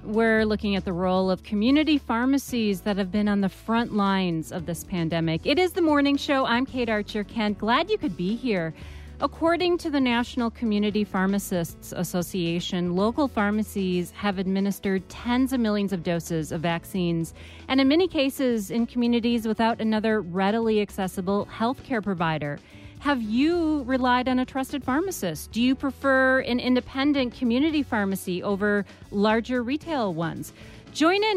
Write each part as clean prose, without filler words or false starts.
We're looking at the role of community pharmacies that have been on the front lines of this pandemic. It is the morning show. I'm Kate Archer. Ken, glad you could be here. According to the National Community Pharmacists Association, local pharmacies have administered tens of millions of doses of vaccines, and in many cases in communities without another readily accessible healthcare provider. Have you relied on a trusted pharmacist? Do you prefer an independent community pharmacy over larger retail ones? Join in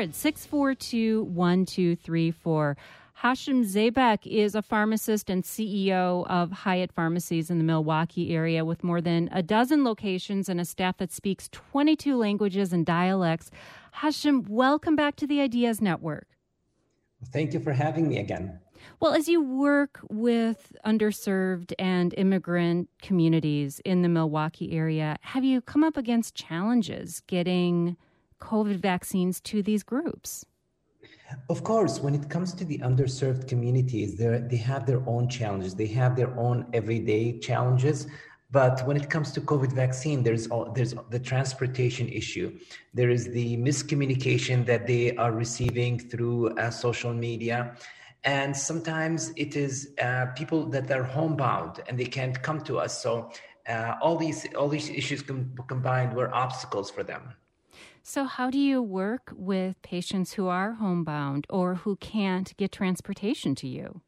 800-642-1234. Hashim Zabek is a pharmacist and CEO of Hyatt Pharmacies in the Milwaukee area with more than a dozen locations and a staff that speaks 22 languages and dialects. Hashim, welcome back to the Ideas Network. Thank you for having me again. Well, as you work with underserved and immigrant communities in the Milwaukee area, have you come up against challenges getting COVID vaccines to these groups? Of course, when it comes to the underserved communities, they have their own challenges. They have their own everyday challenges. But when it comes to COVID vaccine, there's the transportation issue. There is the miscommunication that they are receiving through social media. And sometimes it is people that are homebound and they can't come to us. So all these issues combined were obstacles for them. So how do you work with patients who are homebound or who can't get transportation to you?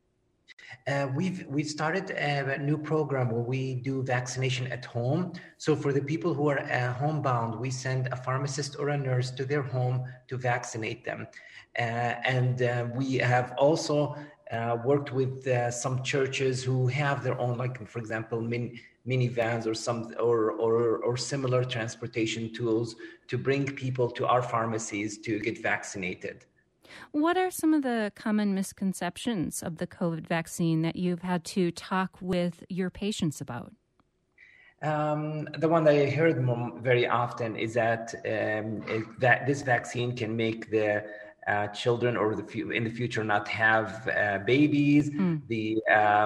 We've started a new program where we do vaccination at home. So for the people who are homebound, we send a pharmacist or a nurse to their home to vaccinate them. And we have also worked with some churches who have their own, like for example, minivans or similar transportation tools to bring people to our pharmacies to get vaccinated. What are some of the common misconceptions of the COVID vaccine that you've had to talk with your patients about? The one that I heard very often is that this vaccine can make the children or in the future not have babies. The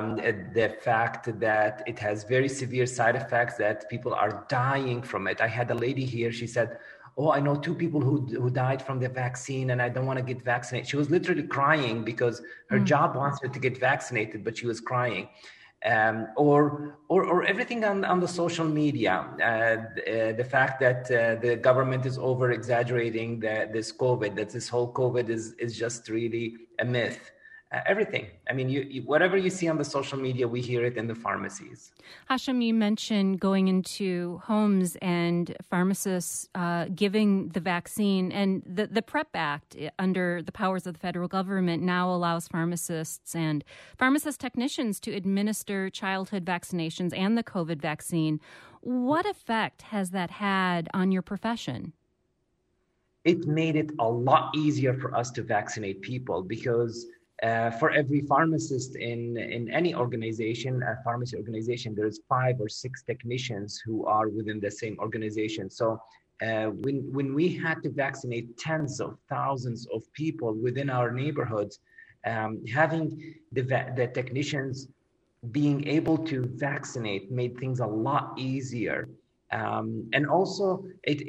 fact that it has very severe side effects, that people are dying from it. I had a lady here, she said, "Oh, I know 2 people who died from the vaccine and I don't want to get vaccinated." She was literally crying because her job wants her to get vaccinated, but she was crying. Or everything on the social media, the fact that the government is over exaggerating this COVID, that this whole COVID is just really a myth. Everything. I mean, you whatever you see on the social media, we hear it in the pharmacies. Hashim, you mentioned going into homes and pharmacists giving the vaccine, and the PrEP Act under the powers of the federal government now allows pharmacists and pharmacist technicians to administer childhood vaccinations and the COVID vaccine. What effect has that had on your profession? It made it a lot easier for us to vaccinate people because for every pharmacist in any organization, a pharmacy organization, there's 5 or 6 technicians who are within the same organization. So when we had to vaccinate tens of thousands of people within our neighborhoods, having the technicians being able to vaccinate made things a lot easier. And also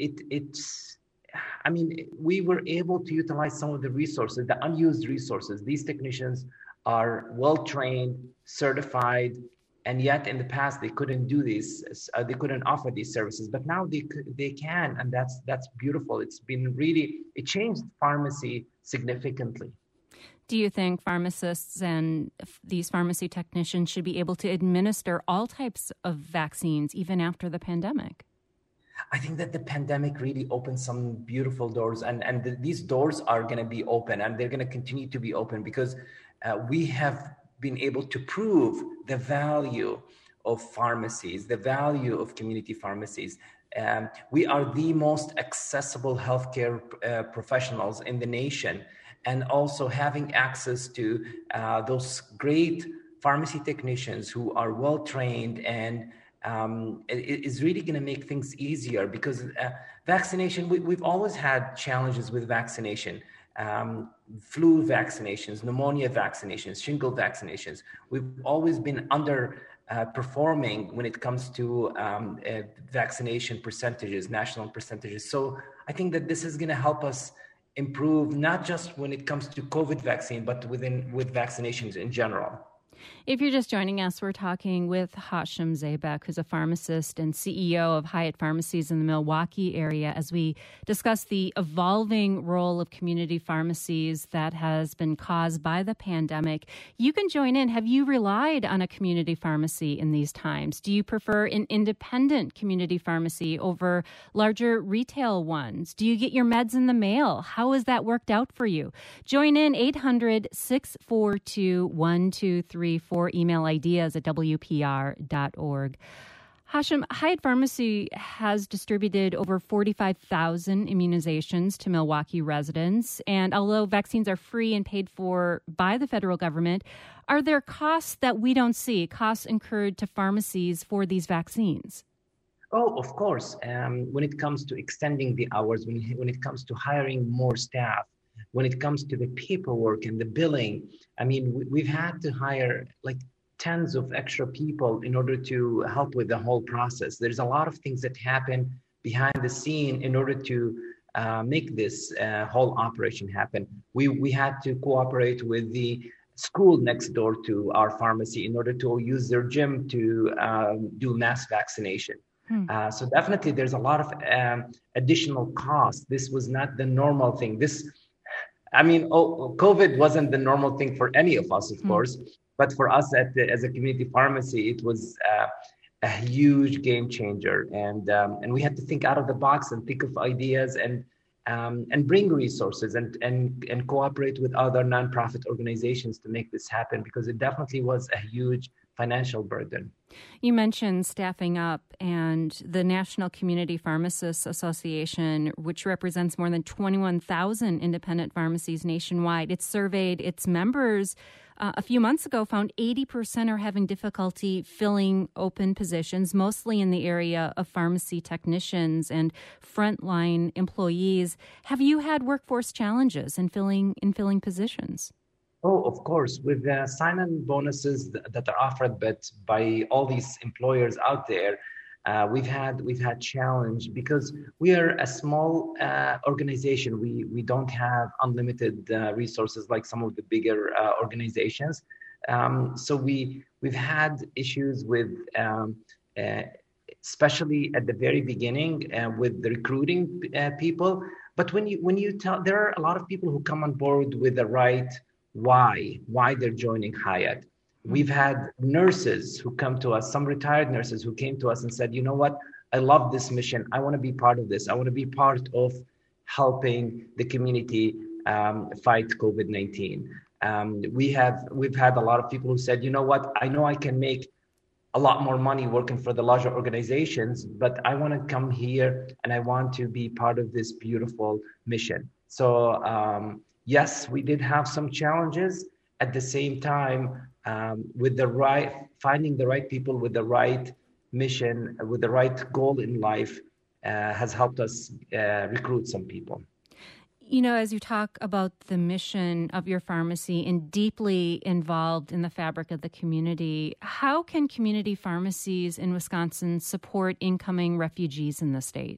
we were able to utilize some of the resources, the unused resources. These technicians are well-trained, certified, and yet in the past they couldn't do this. They couldn't offer these services, but now they can, and that's beautiful. It changed pharmacy significantly. Do you think pharmacists and these pharmacy technicians should be able to administer all types of vaccines even after the pandemic? I think that the pandemic really opened some beautiful doors, and these doors are going to be open, and they're going to continue to be open because we have been able to prove the value of pharmacies, the value of community pharmacies. We are the most accessible healthcare professionals in the nation, and also having access to those great pharmacy technicians who are well-trained and it is really going to make things easier because vaccination, we've always had challenges with vaccination, flu vaccinations, pneumonia vaccinations, shingle vaccinations. We've always been under performing when it comes to vaccination percentages, national percentages. So I think that this is going to help us improve, not just when it comes to COVID vaccine, but with vaccinations in general. If you're just joining us, we're talking with Hashim Zeybek, who's a pharmacist and CEO of Hyatt Pharmacies in the Milwaukee area, as we discuss the evolving role of community pharmacies that has been caused by the pandemic. You can join in. Have you relied on a community pharmacy in these times? Do you prefer an independent community pharmacy over larger retail ones? Do you get your meds in the mail? How has that worked out for you? Join in 800-642-1234. Email ideas at WPR.org. Hashim, Hyatt Pharmacy has distributed over 45,000 immunizations to Milwaukee residents. And although vaccines are free and paid for by the federal government, are there costs that we don't see, costs incurred to pharmacies for these vaccines? Oh, of course. When it comes to extending the hours, when it comes to hiring more staff, when it comes to the paperwork and the billing, I mean, we've had to hire like tens of extra people in order to help with the whole process. There's a lot of things that happen behind the scene in order to make this whole operation happen. We had to cooperate with the school next door to our pharmacy in order to use their gym to do mass vaccination. So definitely there's a lot of additional costs. This was not the normal thing. COVID wasn't the normal thing for any of us, of course, but for us as a community pharmacy, it was a huge game changer. And we had to think out of the box and think of ideas and bring resources and cooperate with other nonprofit organizations to make this happen, because it definitely was a huge financial burden. You mentioned staffing up, and the National Community Pharmacists Association, which represents more than 21,000 independent pharmacies nationwide, it surveyed its members a few months ago, found 80% are having difficulty filling open positions, mostly in the area of pharmacy technicians and frontline employees. Have you had workforce challenges in filling positions? Oh, of course. With the sign-on bonuses that are offered by all these employers out there, we've had challenge because we are a small organization. We don't have unlimited resources like some of the bigger organizations. So we've had issues with, especially at the very beginning, with the recruiting people. But when you tell, there are a lot of people who come on board with the right why they're joining Hyatt. We've had nurses who come to us, some retired nurses who came to us and said, you know what, I love this mission. I want to be part of this. I want to be part of helping the community fight COVID-19. We've had a lot of people who said, you know what, I know I can make a lot more money working for the larger organizations, but I want to come here and I want to be part of this beautiful mission. So yes, we did have some challenges. At the same time, with finding the right people with the right mission, with the right goal in life, has helped us recruit some people. You know, as you talk about the mission of your pharmacy and deeply involved in the fabric of the community, how can community pharmacies in Wisconsin support incoming refugees in the state?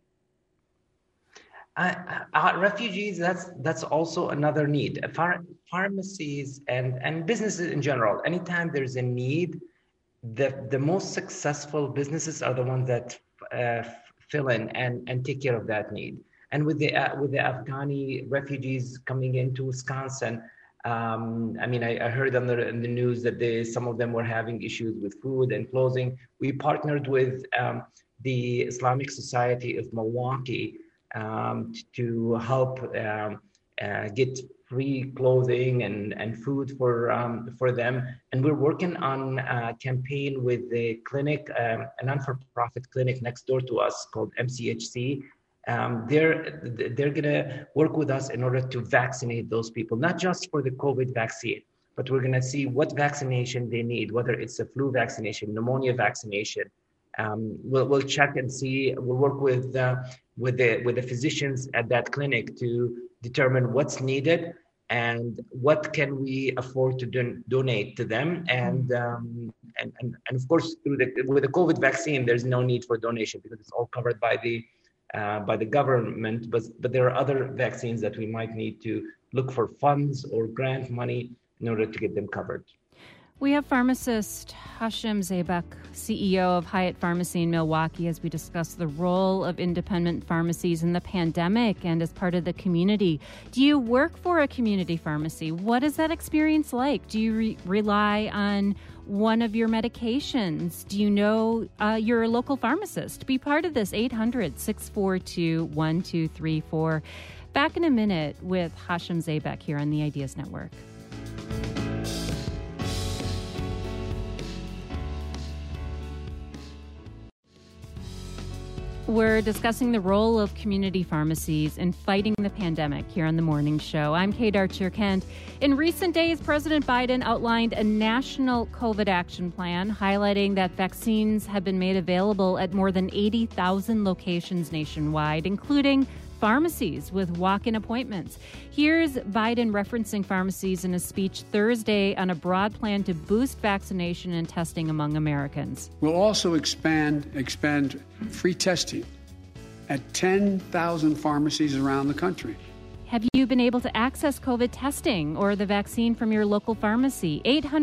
Refugees, that's also another need. Pharmacies and businesses in general, anytime there's a need, the most successful businesses are the ones that fill in and take care of that need. And with the Afghani refugees coming into Wisconsin, I heard in the news that some of them were having issues with food and clothing. We partnered with the Islamic Society of Milwaukee to help get free clothing and food for them. And we're working on a campaign with the clinic, a non-for-profit clinic next door to us called MCHC. They're gonna work with us in order to vaccinate those people, not just for the COVID vaccine, but we're gonna see what vaccination they need, whether it's a flu vaccination, pneumonia vaccination. We'll check and see. We'll work with the physicians at that clinic to determine what's needed and what can we afford to donate to them, and and of course, with the COVID vaccine, there's no need for donation because it's all covered by the government. But there are other vaccines that we might need to look for funds or grant money in order to get them covered. We have pharmacist Hashem Zeybek, CEO of Hyatt Pharmacy in Milwaukee, as we discuss the role of independent pharmacies in the pandemic and as part of the community. Do you work for a community pharmacy? What is that experience like? Do you rely on one of your medications? Do you know your local pharmacist? Be part of this. 800-642-1234. Back in a minute with Hashem Zeybek here on the Ideas Network. We're discussing the role of community pharmacies in fighting the pandemic here on The Morning Show. I'm Kate Archer-Kent. In recent days, President Biden outlined a national COVID action plan, highlighting that vaccines have been made available at more than 80,000 locations nationwide, including pharmacies with walk-in appointments. Here's Biden referencing pharmacies in a speech Thursday on a broad plan to boost vaccination and testing among Americans. We'll also expand free testing at 10,000 pharmacies around the country. Have you been able to access COVID testing or the vaccine from your local pharmacy?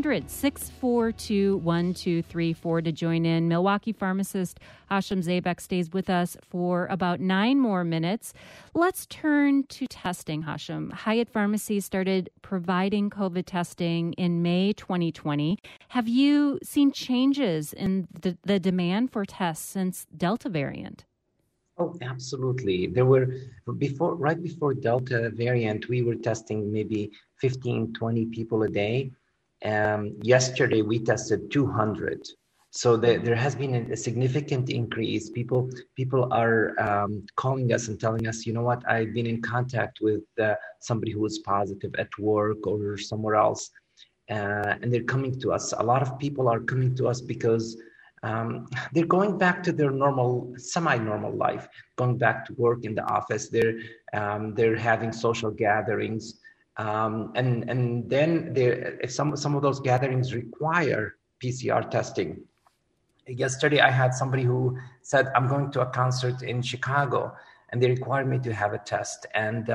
800-642-1234 to join in. Milwaukee pharmacist Hashem Zeybek stays with us for about 9 more minutes. Let's turn to testing, Hashem. Hyatt Pharmacy started providing COVID testing in May 2020. Have you seen changes in the demand for tests since Delta variant? Oh, absolutely. There were right before Delta variant, we were testing maybe 15, 20 people a day. Yesterday, we tested 200. So there has been a significant increase. People are calling us and telling us, you know what, I've been in contact with somebody who was positive at work or somewhere else. And they're coming to us. A lot of people are coming to us because they're going back to their normal, semi-normal life, going back to work in the office. They're having social gatherings, and then if some of those gatherings require PCR testing. Yesterday, I had somebody who said, "I'm going to a concert in Chicago, and they require me to have a test." And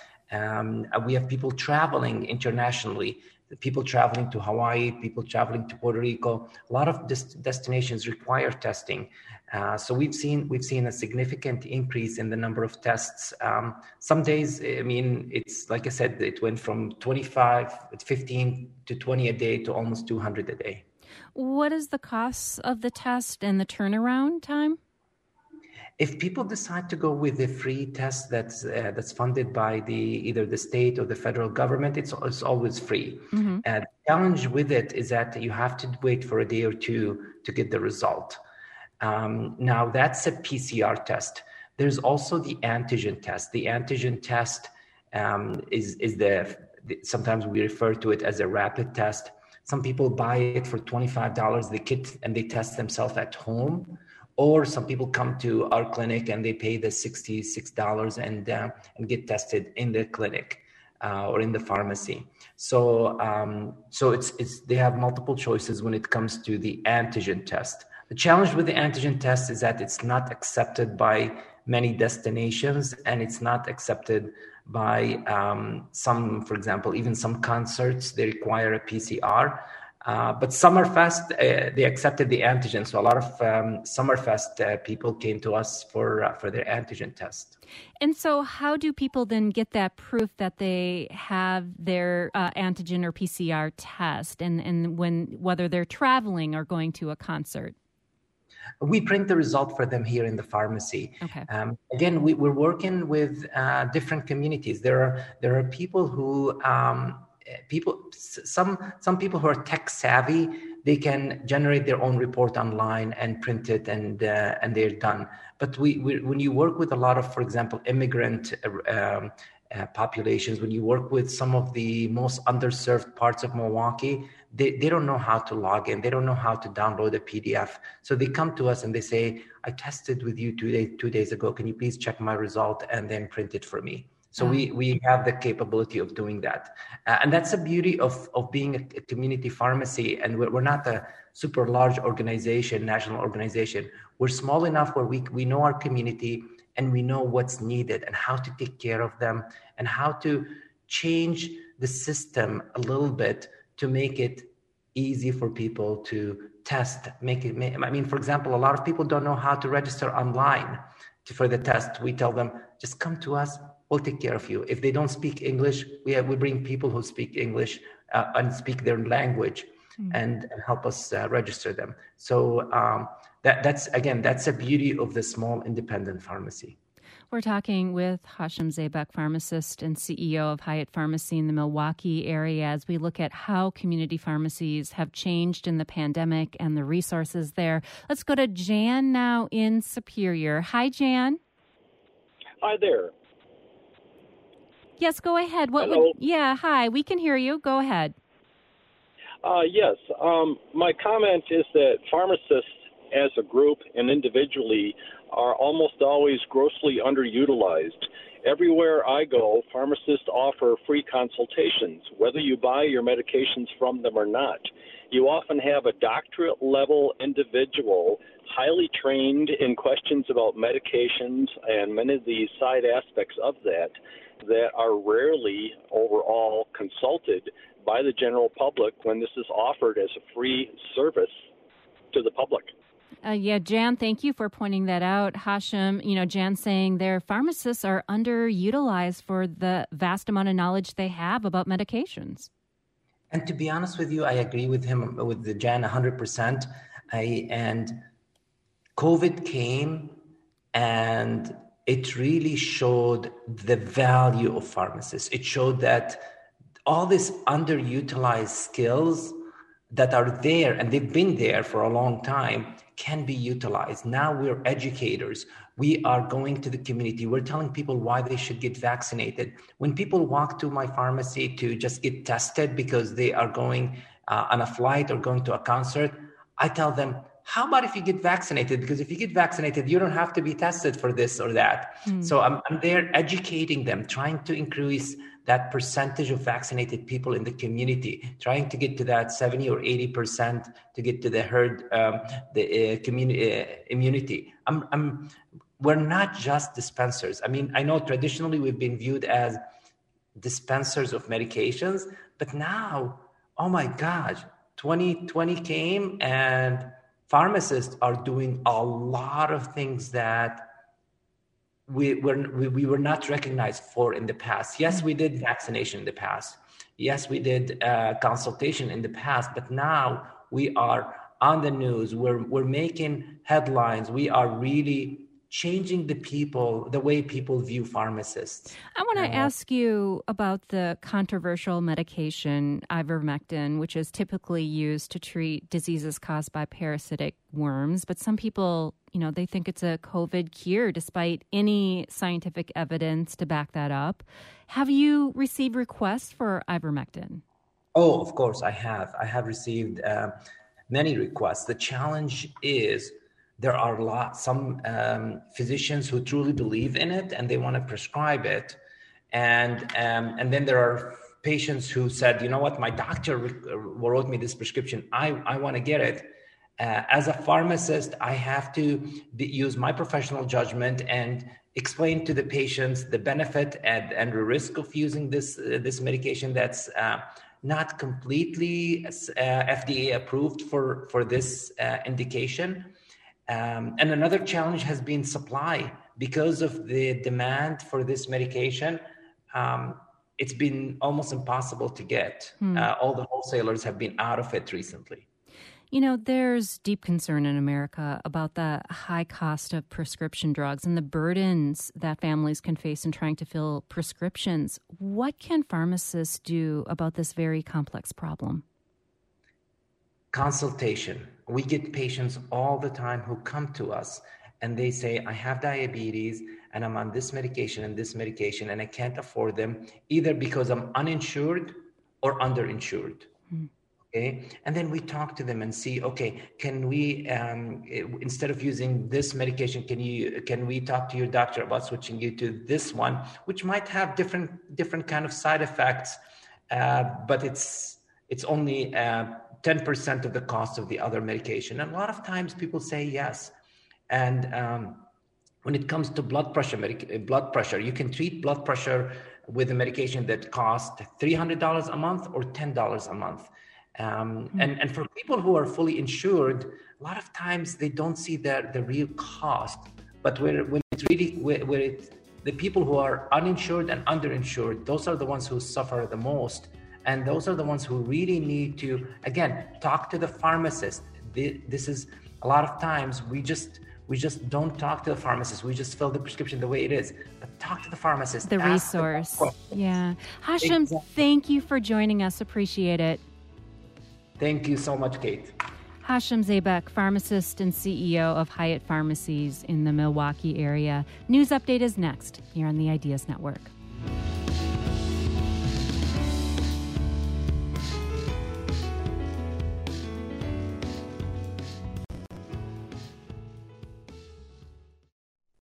we have people traveling internationally. People traveling to Hawaii, people traveling to Puerto Rico. A lot of destinations require testing. So we've seen a significant increase in the number of tests. Some days, I mean, it's like I said, it went from 15 to 20 a day to almost 200 a day. What is the cost of the test and the turnaround time? If people decide to go with the free test that's funded by either the state or the federal government, it's always free. Mm-hmm. The challenge with it is that you have to wait for a day or two to get the result. Now that's a PCR test. There's also the antigen test. The antigen test is sometimes we refer to it as a rapid test. Some people buy it for $25, the kit, and they test themselves at home. Or some people come to our clinic and they pay the $66 and get tested in the clinic or in the pharmacy. So it's they have multiple choices when it comes to the antigen test. The challenge with the antigen test is that it's not accepted by many destinations, and it's not accepted by some, for example, even some concerts, they require a PCR. But Summerfest, they accepted the antigen. So a lot of Summerfest people came to us for their antigen test. And so how do people then get that proof that they have their antigen or PCR test and whether they're traveling or going to a concert? We print the result for them here in the pharmacy. Okay. Again, we're working with different communities. There are people who... some people who are tech savvy, they can generate their own report online and print it, and they're done. But when you work with a lot of, for example, immigrant populations, when you work with some of the most underserved parts of Milwaukee, they don't know how to log in. They don't know how to download a PDF. So they come to us and they say, "I tested with you 2 days ago. Can you please check my result and then print it for me?" So we have the capability of doing that. And that's the beauty of being a community pharmacy. And we're not a super large organization, national organization. We're small enough where we know our community and we know what's needed and how to take care of them and how to change the system a little bit to make it easy for people to test. For example, a lot of people don't know how to register online for the test. We tell them, just come to us. We'll take care of you. If they don't speak English, we bring people who speak English and speak their language and help us register them. So that's a beauty of the small independent pharmacy. We're talking with Hashim Zeybek, pharmacist and CEO of Hyatt Pharmacy in the Milwaukee area, as we look at how community pharmacies have changed in the pandemic and the resources there. Let's go to Jan now in Superior. Hi, Jan. Hi there. Yes, go ahead. Hello. Hi. We can hear you. Go ahead. Yes. My comment is that pharmacists as a group and individually are almost always grossly underutilized. Everywhere I go, pharmacists offer free consultations, whether you buy your medications from them or not. You often have a doctorate-level individual, highly trained in questions about medications and many of the side aspects of that are rarely overall consulted by the general public when this is offered as a free service to the public. Jan, thank you for pointing that out. Hashim, Jan saying their pharmacists are underutilized for the vast amount of knowledge they have about medications. And to be honest with you, I agree with him, with Jan 100%. And COVID came and it really showed the value of pharmacists. It showed that all these underutilized skills that are there, and they've been there for a long time, can be utilized. Now we're educators. We are going to the community. We're telling people why they should get vaccinated. When people walk to my pharmacy to just get tested because they are going on a flight or going to a concert, I tell them, how about if you get vaccinated? Because if you get vaccinated, you don't have to be tested for this or that. So I'm there educating them, trying to increase that percentage of vaccinated people in the community, trying to get to that 70 or 80% to get to the herd, community immunity. We're not just dispensers. I know traditionally we've been viewed as dispensers of medications, but now, oh my gosh, 2020 came and pharmacists are doing a lot of things that we were not recognized for in the past. Yes, we did vaccination in the past. Yes, we did consultation in the past, but now we are on the news. We're making headlines. We are really changing the way people view pharmacists. I want to ask you about the controversial medication ivermectin, which is typically used to treat diseases caused by parasitic worms. But some people, they think it's a COVID cure despite any scientific evidence to back that up. Have you received requests for ivermectin? Oh, of course I have. I have received many requests. The challenge is there are some physicians who truly believe in it and they want to prescribe it. And then there are patients who said, you know what, my doctor wrote me this prescription. I want to get it. As a pharmacist, I have to use my professional judgment and explain to the patients the benefit and the risk of using this medication that's not completely FDA approved for this indication. And another challenge has been supply. Because of the demand for this medication, it's been almost impossible to get. All the wholesalers have been out of it recently. There's deep concern in America about the high cost of prescription drugs and the burdens that families can face in trying to fill prescriptions. What can pharmacists do about this very complex problem? Consultation. We get patients all the time who come to us and they say, I have diabetes and I'm on this medication and I can't afford them either because I'm uninsured or underinsured. Okay, and then we talk to them and see, okay, can we, instead of using this medication, can we talk to your doctor about switching you to this one, which might have different kind of side effects, but it's only 10% of the cost of the other medication. And a lot of times people say yes. And when it comes to blood pressure, you can treat blood pressure with a medication that costs $300 a month or $10 a month. And for people who are fully insured, a lot of times they don't see the real cost. But when it's really the people who are uninsured and underinsured, those are the ones who suffer the most, and those are the ones who really need to, again, talk to the pharmacist. This is a lot of times we just don't talk to the pharmacist. We just fill the prescription the way it is. But talk to the pharmacist. The resource. Yeah. Hashim, exactly. Thank you for joining us. Appreciate it. Thank you so much, Kate. Hashim Zeybek, pharmacist and CEO of Hyatt Pharmacies in the Milwaukee area. News Update is next here on the Ideas Network.